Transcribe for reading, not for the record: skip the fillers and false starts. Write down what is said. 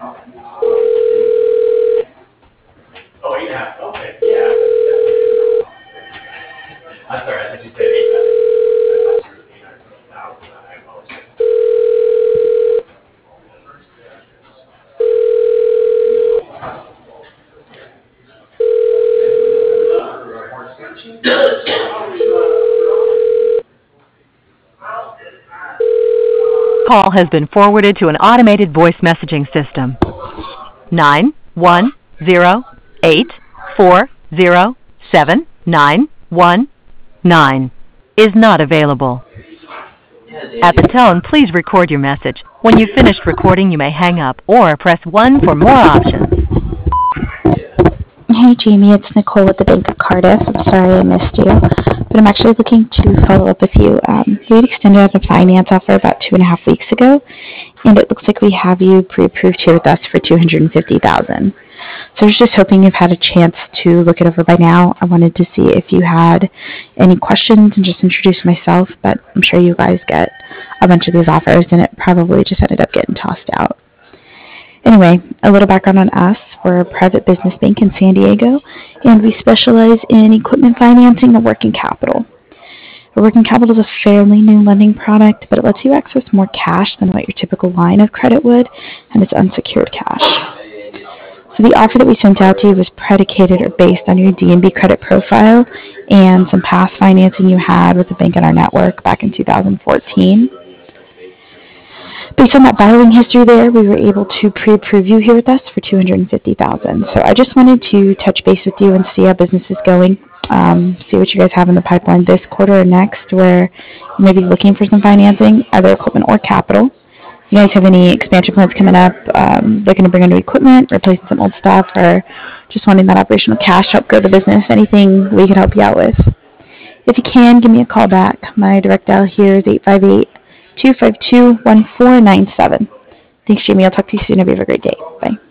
Oh, 8.5. Okay. Yeah. I'm sorry. I thought you said 8. I thought you were 800,000. I apologize. Call has been forwarded to an automated voice messaging system. 91084079119 is not available. At the tone, please record your message. When you've finished recording, you may hang up or press 1 for more options. Hey Jamie, it's Nicole with the Bank of Cardiff. I'm sorry I missed you, but I'm actually looking to follow up with you. We had extended out a finance offer about 2.5 weeks ago, and it looks like we have you pre-approved here with us for $250,000. So I was just hoping you've had a chance to look it over by now. I wanted to see if you had any questions and just introduce myself, but I'm sure you guys get a bunch of these offers, and it probably just ended up getting tossed out. Anyway, a little background on us. We're a private business bank in San Diego, and we specialize in equipment financing and working capital. Working capital is a fairly new lending product, but it lets you access more cash than what your typical line of credit would, and it's unsecured cash. So the offer that we sent out to you was predicated or based on your D&B credit profile and some past financing you had with the bank in our network back in 2014. Based on that borrowing history there, we were able to pre-approve you here with us for $250,000. So I just wanted to touch base with you and see how business is going, see what you guys have in the pipeline this quarter or next, where you may be looking for some financing, either equipment or capital. You guys have any expansion plans coming up, looking to bring in new equipment, replacing some old stuff, or just wanting that operational cash to help grow the business, anything we can help you out with. If you can, give me a call back. My direct dial here is 858-252-1497. Thanks, Jamie. I'll talk to you soon. Have a great day. Bye.